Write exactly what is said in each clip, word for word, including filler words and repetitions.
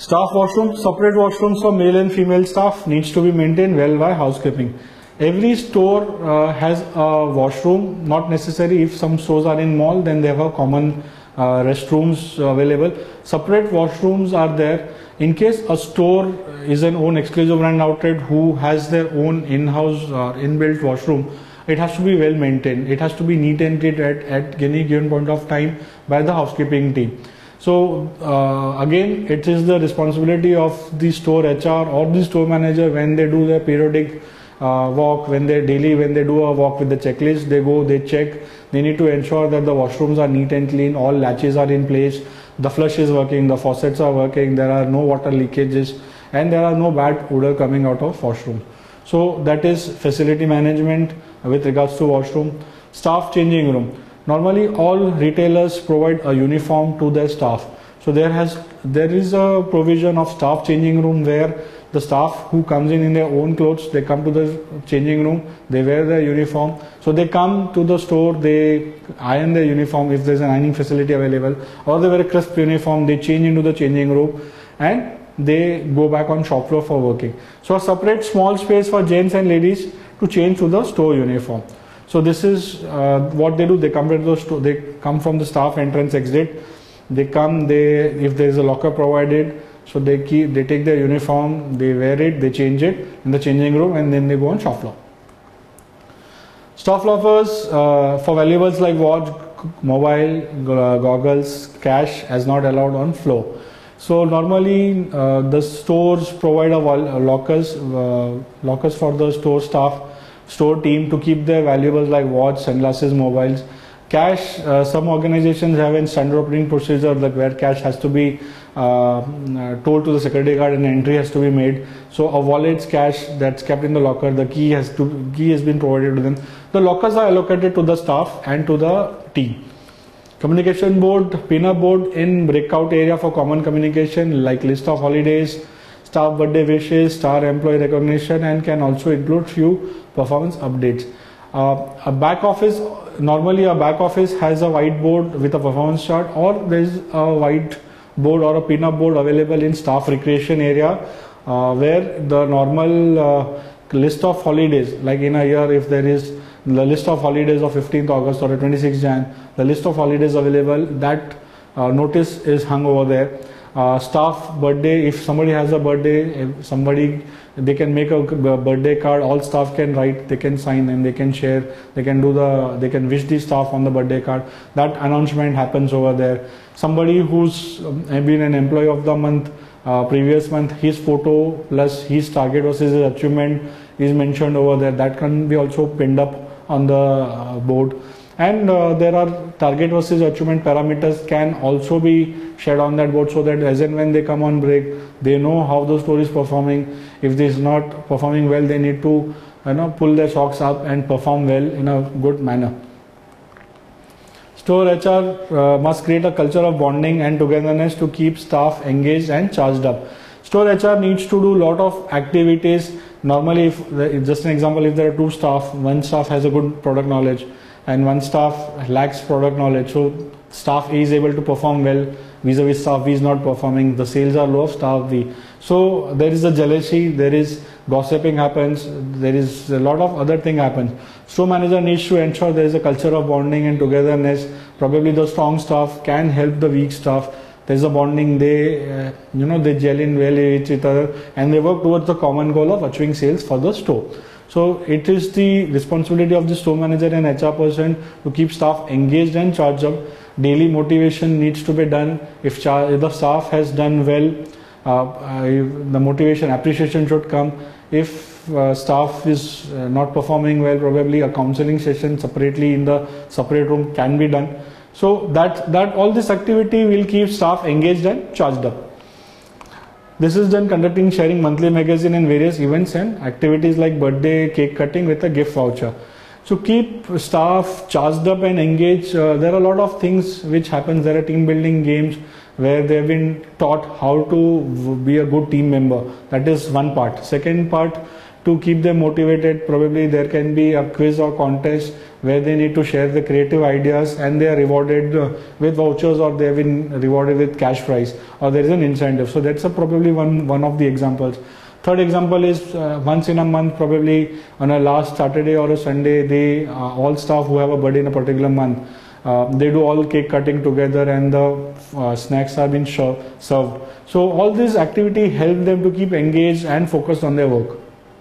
Staff washroom, separate washrooms for male and female staff needs to be maintained well by housekeeping. Every store uh, has a washroom, not necessary. If some stores are in mall, then they have a common uh, restrooms available. Separate washrooms are there. In case a store is an own exclusive brand outlet who has their own in-house or inbuilt washroom, it has to be well maintained. It has to be neat and clean at, at any given point of time by the housekeeping team. So uh, again, it is the responsibility of the store H R or the store manager when they do their periodic uh, walk, when they daily, when they do a walk with the checklist, they go, they check. They need to ensure that the washrooms are neat and clean, all latches are in place, the flush is working, the faucets are working, there are no water leakages, and there are no bad odor coming out of washroom. So that is facility management with regards to washroom. Staff changing room. Normally all retailers provide a uniform to their staff. So there has there is a provision of staff changing room where the staff who comes in in their own clothes, they come to the changing room, they wear their uniform. So they come to the store, they iron their uniform if there's an ironing facility available, or they wear a crisp uniform, they change into the changing room and they go back on shop floor for working. So a separate small space for gents and ladies to change to the store uniform. So this is uh, what they do. They come to the store, they come from the staff entrance exit. They come, they if there is a locker provided, so they keep they take their uniform, they wear it, they change it in the changing room, and then they go on shop floor. Staff lockers uh, for valuables like watch, mobile, goggles, cash as not allowed on floor. So normally uh, the stores provide a lockers uh, lockers for the store staff, store team to keep their valuables like watch, sunglasses, mobiles. Cash, uh, some organizations have a standard operating procedure like where cash has to be uh, told to the security guard and entry has to be made. So a wallet's cash that's kept in the locker, the key has to key has been provided to them. The lockers are allocated to the staff and to the team. Communication board, pin-up board in breakout area for common communication like list of holidays, staff birthday wishes, star employee recognition, and can also include few performance updates. Uh, a back office, normally a back office has a whiteboard with a performance chart, or there is a white board or a pin-up board available in staff recreation area uh, where the normal uh, list of holidays, like in a year if there is the list of holidays of fifteenth August or twenty-sixth Jan, the list of holidays available, that uh, notice is hung over there. Uh, staff birthday, if somebody has a birthday, if somebody they can make a birthday card, all staff can write, they can sign, and they can share, they can do the they can wish the staff on the birthday card. That announcement happens over there. Somebody who's been an employee of the month uh, previous month, his photo plus his target versus his achievement is mentioned over there. That can be also pinned up on the uh, board. And uh, there are target versus achievement parameters can also be shared on that board, so that as and when they come on break, they know how the store is performing. If this is not performing well, they need to you know pull their socks up and perform well in a good manner. Store H R uh, must create a culture of bonding and togetherness to keep staff engaged and charged up. Store H R needs to do a lot of activities. Normally, if just an example, if there are two staff, one staff has a good product knowledge and one staff lacks product knowledge, so staff A is able to perform well vis-a-vis staff B is not performing, the sales are low of staff B. So there is a jealousy, there is gossiping happens, there is a lot of other thing happens. Store manager needs to ensure there is a culture of bonding and togetherness. Probably the strong staff can help the weak staff. There is a bonding, they uh, you know they gel in well with each other and they work towards the common goal of achieving sales for the store. So it is the responsibility of the store manager and H R person to keep staff engaged and charged up. Daily motivation needs to be done. If, if the staff has done well, uh, uh, the motivation, appreciation should come. If uh, staff is uh, not performing well, probably a counseling session separately in the separate room can be done. So that, that all this activity will keep staff engaged and charged up. This is done conducting, sharing monthly magazine and various events and activities like birthday, cake cutting with a gift voucher. So keep staff charged up and engaged. Uh, there are a lot of things which happens. There are team building games where they have been taught how to be a good team member. That is one part. Second part, to to keep them motivated, probably there can be a quiz or contest where they need to share the creative ideas and they are rewarded uh, with vouchers, or they have been rewarded with cash prize, or there is an incentive. So that's a probably one one of the examples. Third example is uh, once in a month, probably on a last Saturday or a Sunday, they uh, all staff who have a birthday in a particular month, uh, they do all cake cutting together, and the uh, snacks are being served. So all this activity help them to keep engaged and focused on their work.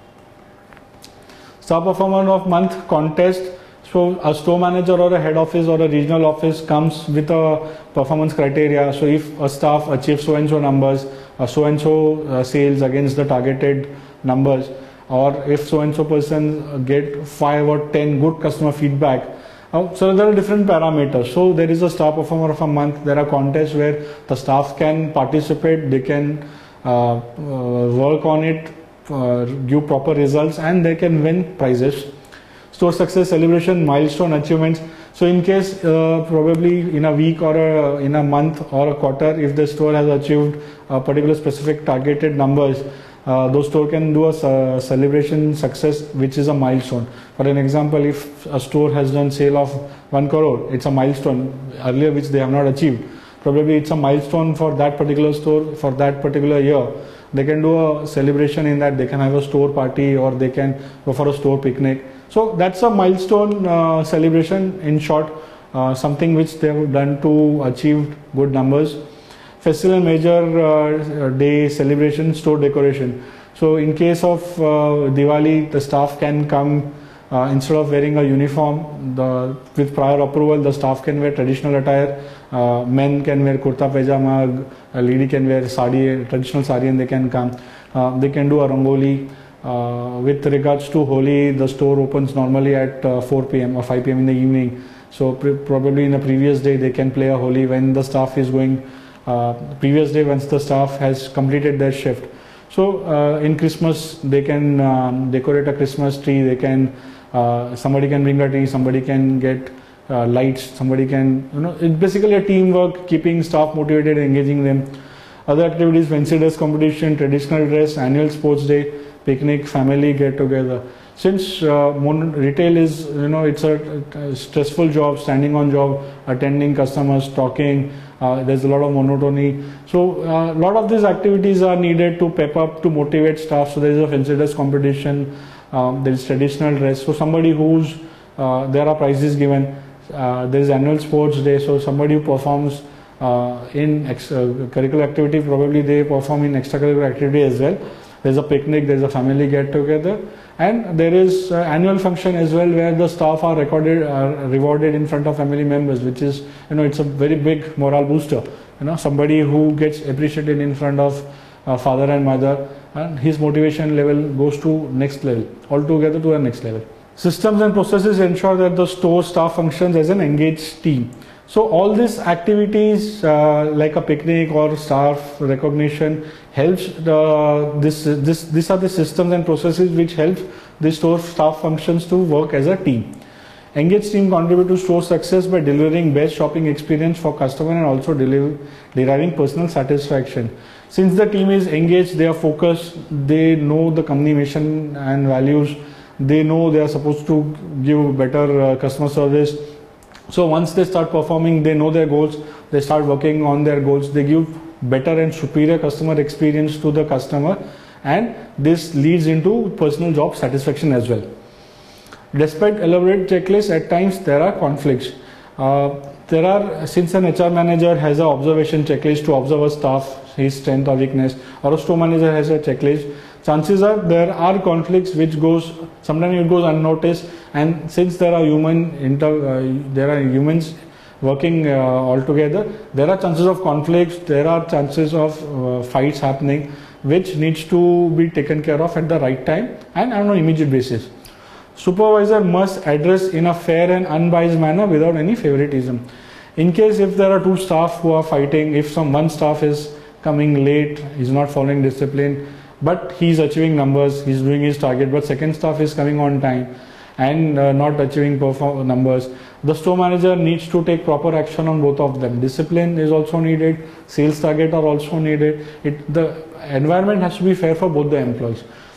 Star Performer of Month contest. So a store manager or a head office or a regional office comes with a performance criteria. So if a staff achieves so and so numbers, uh, so and so uh, sales against the targeted numbers, or if so and so person get five or ten good customer feedback. Uh, so there are different parameters. So there is a Star Performer of a Month. There are contests where the staff can participate, they can uh, uh, work on it, uh, give proper results, and they can win prizes. Store success celebration, milestone achievements. So in case uh, probably in a week or a, in a month or a quarter, if the store has achieved a particular specific targeted numbers, uh, those store can do a celebration success, which is a milestone. For an example, if a store has done sale of one crore, it's a milestone earlier which they have not achieved. Probably it's a milestone for that particular store for that particular year. They can do a celebration in that. They can have a store party, or they can go for a store picnic. So that's a milestone uh, celebration, in short, uh, something which they have done to achieve good numbers. Festival and major uh, day celebration, store decoration. So in case of uh, Diwali, the staff can come uh, instead of wearing a uniform, the, with prior approval, the staff can wear traditional attire. Uh, men can wear kurta pajama, a lady can wear sari, traditional sari, and they can come. Uh, they can do a rangoli. Uh, with regards to Holi, the store opens normally at uh, four p m or five p m in the evening. So probably in the previous day they can play a Holi when the staff is going, uh, previous day once the staff has completed their shift. So uh, in Christmas they can um, decorate a Christmas tree, they can, uh, somebody can bring a tree, somebody can get uh, lights, somebody can, you know, it's basically a teamwork, keeping staff motivated, engaging them. Other activities, fancy dress competition, traditional dress, annual sports day, picnic, family get together. Since uh, retail is, you know, it's a, a stressful job, standing on job, attending customers, talking, uh, there's a lot of monotony. So a uh, lot of these activities are needed to pep up, to motivate staff. So there is a fancy dress competition, um, there is traditional dress. So somebody who's, uh, there are prizes given. Uh, there is annual sports day. So somebody who performs uh, in ex uh, curricular activity, probably they perform in extracurricular activity as well. There's a picnic, there's a family get together, and there is uh, annual function as well, where the staff are recorded, uh, rewarded in front of family members, which is, you know, it's a very big morale booster. You know, somebody who gets appreciated in front of uh, father and mother, and his motivation level goes to next level, altogether to a next level. Systems and processes ensure that the store staff functions as an engaged team. So all these activities uh, like a picnic or staff recognition helps the, this, this, these are the systems and processes which help the store staff functions to work as a team. Engaged team contribute to store success by delivering best shopping experience for customer and also deliver, deriving personal satisfaction. Since the team is engaged, they are focused, they know the company mission and values, they know they are supposed to give better uh, customer service. So once they start performing, they know their goals, they start working on their goals, they give better and superior customer experience to the customer, and this leads into personal job satisfaction as well. Despite elaborate checklists, at times there are conflicts. Uh, there are, since an H R manager has an observation checklist to observe a staff, his strength or weakness, or a store manager has a checklist, chances are there are conflicts which goes, sometimes it goes unnoticed, and since there are human inter, uh, there are humans working uh, all together, there are chances of conflicts, there are chances of uh, fights happening, which needs to be taken care of at the right time and on an immediate basis. Supervisor must address in a fair and unbiased manner without any favoritism. In case if there are two staff who are fighting, if some one staff is coming late, is not following discipline, but he is achieving numbers, he is doing his target, but second staff is coming on time and uh, not achieving perform numbers, the store manager needs to take proper action on both of them. Discipline is also needed, sales target are also needed. It, the environment has to be fair for both the employees.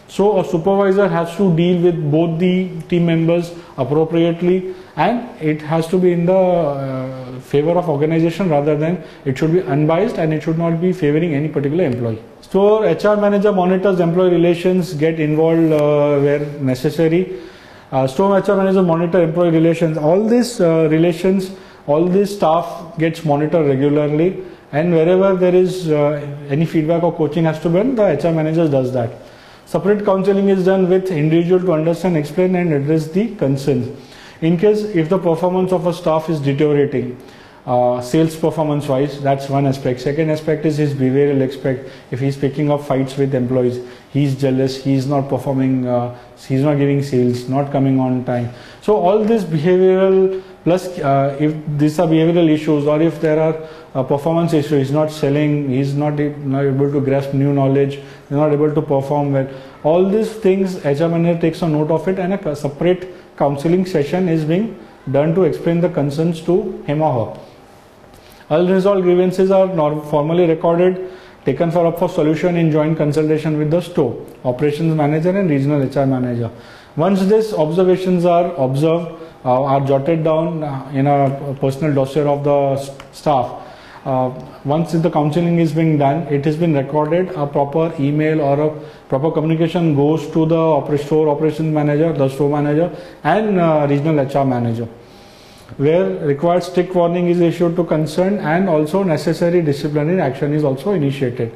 So a supervisor has to deal with both the team members appropriately, and it has to be in the uh, favor of organization rather than it should be unbiased, and it should not be favoring any particular employee. So H R manager monitors employee relations, get involved uh, where necessary. Uh, store H R manager monitor employee relations. All these uh, relations, all this staff gets monitored regularly, and wherever there is uh, any feedback or coaching has to be done, the H R manager does that. Separate counseling is done with individual to understand, explain and address the concerns. In case if the performance of a staff is deteriorating, uh, sales performance wise, that's one aspect. Second aspect is his behavioral aspect. If he's picking up fights with employees, he's jealous, he's not performing, uh, he's not giving sales, not coming on time. So all this behavioral plus uh, if these are behavioral issues, or if there are uh, performance issues, he's not selling, he's not, not able to grasp new knowledge, he's not able to perform well. All these things, H R manager takes a note of it, and a separate counseling session is being done to explain the concerns to him or her. Unresolved grievances are formally recorded, taken for up for solution in joint consultation with the store, operations manager and regional H R manager. Once these observations are observed, uh, are jotted down uh, in a personal dossier of the staff. Uh, once the counseling is being done, it has been recorded, a proper email or a proper communication goes to the oper store operations manager, the store manager and uh, regional H R manager, where required strict warning is issued to concerned, and also necessary disciplinary action is also initiated.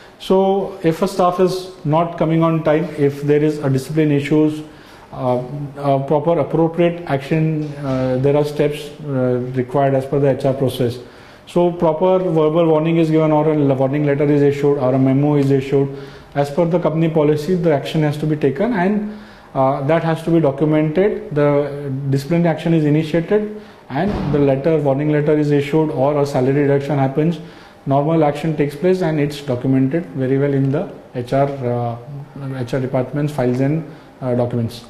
So if a staff is not coming on time, if there is a discipline issues, uh, uh, proper appropriate action, uh, there are steps uh, required as per the H R process. So proper verbal warning is given, or a warning letter is issued, or a memo is issued. As per the company policy, the action has to be taken, and uh, that has to be documented. The disciplinary action is initiated, and the letter, warning letter is issued, or a salary reduction happens. Normal action takes place, and it's documented very well in the H R uh, H R department's files and uh, documents.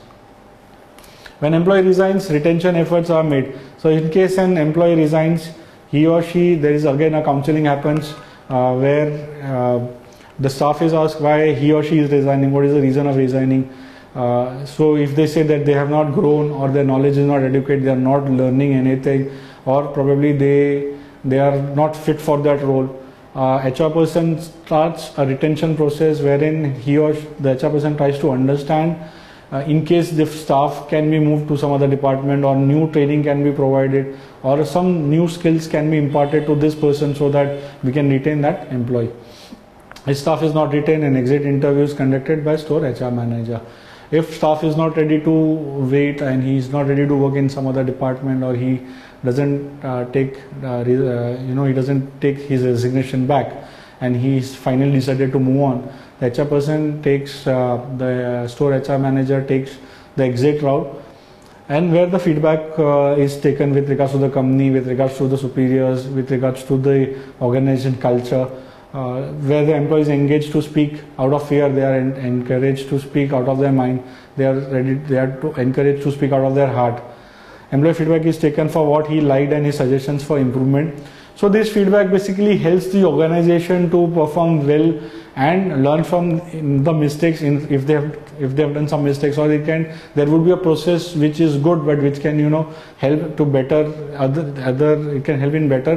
When employee resigns, retention efforts are made. So in case an employee resigns, he or she, there is again a counseling happens uh, where uh, the staff is asked why he or she is resigning, what is the reason of resigning. Uh, so if they say that they have not grown, or their knowledge is not adequate, they are not learning anything, or probably they they are not fit for that role, uh, H R person starts a retention process wherein he or the H R person tries to understand uh, in case the staff can be moved to some other department, or new training can be provided, or some new skills can be imparted to this person so that we can retain that employee. If staff is not retained, an exit interview is conducted by store H R manager. If staff is not ready to wait and he is not ready to work in some other department, or he doesn't uh, take uh, you know he doesn't take his resignation back, and he is finally decided to move on, the H R person takes uh, the store H R manager takes the exit route, and where the feedback uh, is taken with regards to the company, with regards to the superiors, with regards to the organization culture. Uh, where the employees engaged to speak out of fear, they are en encouraged to speak out of their mind, they are ready, they are to encouraged to speak out of their heart. Employee feedback is taken for what he liked and his suggestions for improvement. So this feedback basically helps the organization to perform well and learn from the mistakes in, if they have if they have done some mistakes, or they can there would be a process which is good but which can you know help to better other other it can help in better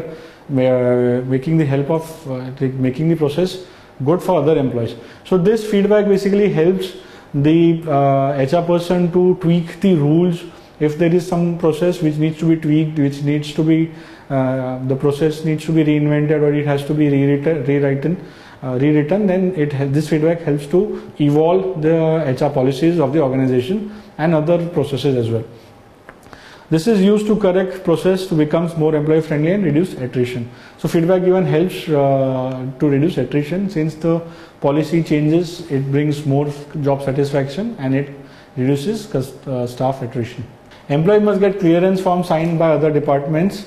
Uh, making the help of uh, making the process good for other employees. So this feedback basically helps the uh, H R person to tweak the rules. If there is some process which needs to be tweaked, which needs to be uh, the process needs to be reinvented, or it has to be rewritten, rewritten, uh, rewritten, then it this feedback helps to evolve the H R policies of the organization and other processes as well. This is used to correct process to become more employee friendly and reduce attrition. So feedback given helps uh, to reduce attrition. Since the policy changes, it brings more job satisfaction and it reduces uh, staff attrition. Employee must get clearance form signed by other departments.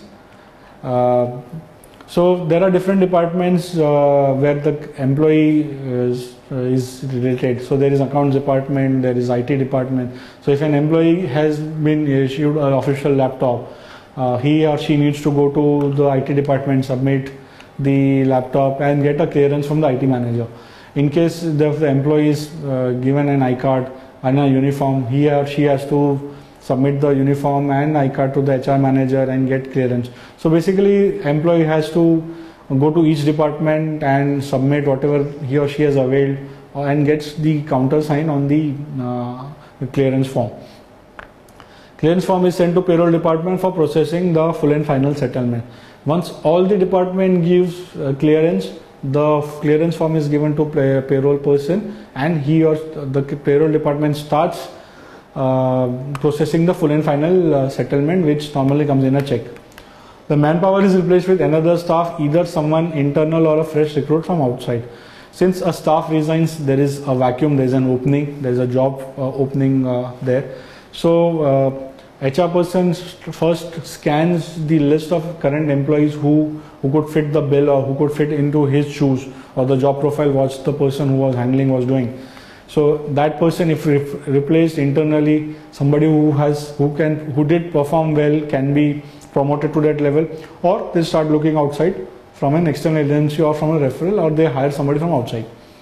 Uh, so there are different departments uh, where the employee is, uh, is related. So there is accounts department, there is I T department. So if an employee has been issued an official laptop, uh, he or she needs to go to the I T department, submit the laptop and get a clearance from the I T manager. In case the, the employee is uh, given an I card and a uniform, he or she has to submit the uniform and I card to the H R manager and get clearance. So basically, employee has to go to each department and submit whatever he or she has availed and gets the countersign on the uh, clearance form. Clearance form is sent to payroll department for processing the full and final settlement. Once all the department gives uh, clearance, the clearance form is given to pay, payroll person, and he or the payroll department starts uh, processing the full and final uh, settlement, which normally comes in a check. The manpower is replaced with another staff, either someone internal or a fresh recruit from outside. Since a staff resigns, there is a vacuum, there is an opening, there is a job uh, opening uh, there. So uh, H R person first scans the list of current employees who, who could fit the bill or who could fit into his shoes, or the job profile what the person who was handling was doing. So that person, if re replaced internally, somebody who has who can who did perform well can be promoted to that level, or they start looking outside from an external agency or from a referral, or they hire somebody from outside.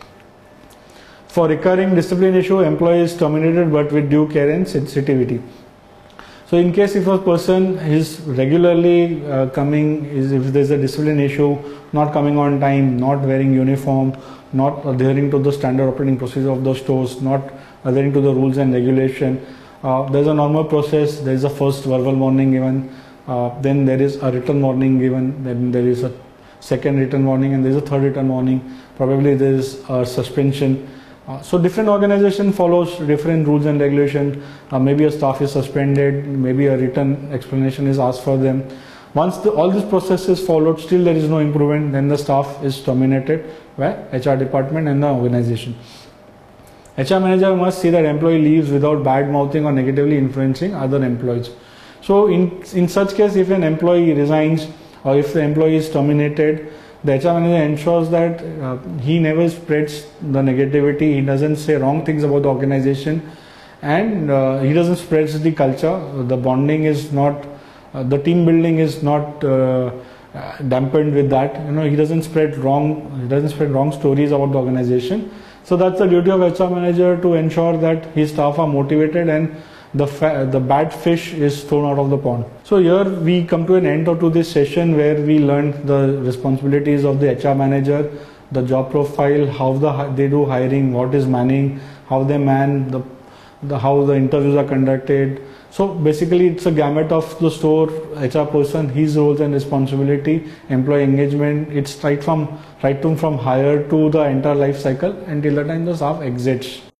For recurring discipline issue, employee is terminated but with due care and sensitivity. So in case if a person is regularly uh, coming, is if there is a discipline issue, not coming on time, not wearing uniform, not adhering to the standard operating procedure of the stores, not adhering to the rules and regulation, uh, there is a normal process. There is a first verbal warning given, uh, then there is a written warning given, then there is a second written warning, and there is a third written warning. Probably there is a suspension. Uh, so different organization follows different rules and regulation. Uh, maybe a staff is suspended, maybe a written explanation is asked for them. Once the, all this process is followed, still there is no improvement, then the staff is terminated by H R department and the organization. H R manager must see that employee leaves without bad mouthing or negatively influencing other employees. So in, in such case, if an employee resigns or if the employee is terminated, the H R manager ensures that uh, he never spreads the negativity, he doesn't say wrong things about the organization, and uh, he doesn't spread the culture. The bonding is not, uh, the team building is not uh, uh, dampened with that. You know, he doesn't spread wrong, he doesn't spread wrong stories about the organization. So that's the duty of H R manager, to ensure that his staff are motivated and the fa the bad fish is thrown out of the pond. So here we come to an end to this session where we learned the responsibilities of the H R manager, the job profile, how the they do hiring, what is manning, how they man, the, the how the interviews are conducted. So basically it's a gamut of the store, H R person, his roles and responsibility, employee engagement. It's right from right from from hire to the entire life cycle until the time the staff exits.